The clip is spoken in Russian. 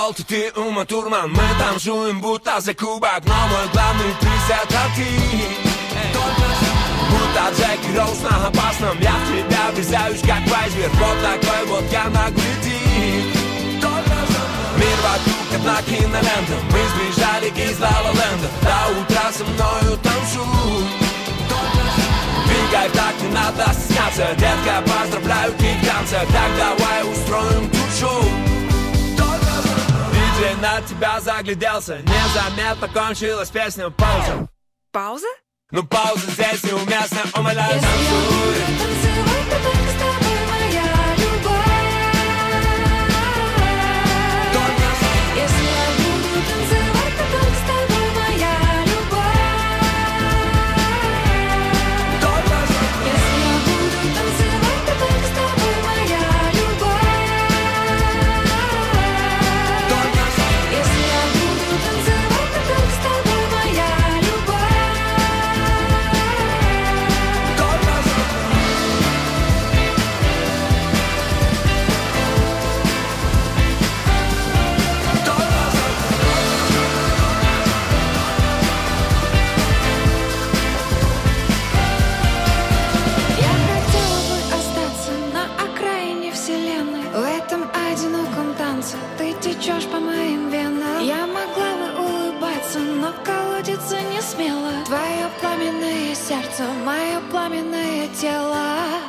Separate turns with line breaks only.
Волт, ты Ума Турман. Мы танцуем будто за кубок, но мой главный приз это ты. Будто Джеки Роуз на опасном, я в тебя врезаюсь как вайзвер. Вот такой вот я наглый тип. Мир вокруг одна кинолента, мы сбежали из Ла-Ла-Ленда. До утра со мною танцуй. Двигай так, не надо стесняться, детка, поздравляю, ты в танце. Так давай устроим тут шоу. Диджей на тебя загляделся, незаметно кончилась песня. Пауза.
Пауза?
Ну пауза здесь неуместна, умоляю, танцуй.
Танцевать, то только с тобой моя любовь. Если я буду танцевать, то только с тобой моя любовь. Если я буду танцевать, то только с тобой моя любовь. Если я буду танцевать, то только с тобой моя любовь. Я хотела бы остаться на окраине вселенной. В этом одиноком танце ты течешь по моим венам. Я могла бы улыбаться, но колодиться не смела. Твое пламенное сердце, мое пламенное тело.